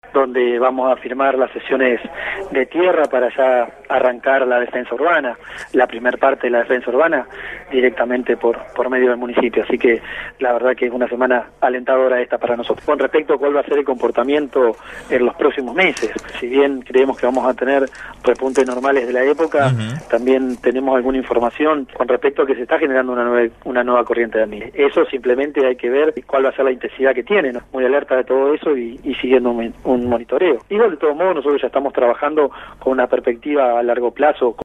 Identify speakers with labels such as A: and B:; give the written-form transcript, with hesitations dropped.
A: donde vamos a firmar las sesiones de tierra para ya arrancar la defensa urbana, la primer parte de la defensa urbana, directamente por medio del municipio. Así que la verdad que es una semana alentadora esta para nosotros. Con respecto a cuál va a ser el comportamiento en los próximos meses, si bien creemos que vamos a tener repuntes normales de la época, también tenemos alguna información con respecto a que se está generando una nueva corriente de miles. Eso simplemente hay que ver cuál va a ser la intensidad que tiene, ¿no? Muy alerta de todo eso y siguiendo un monitoreo. Igual, de todos modos, nosotros ya estamos trabajando con una perspectiva a largo plazo.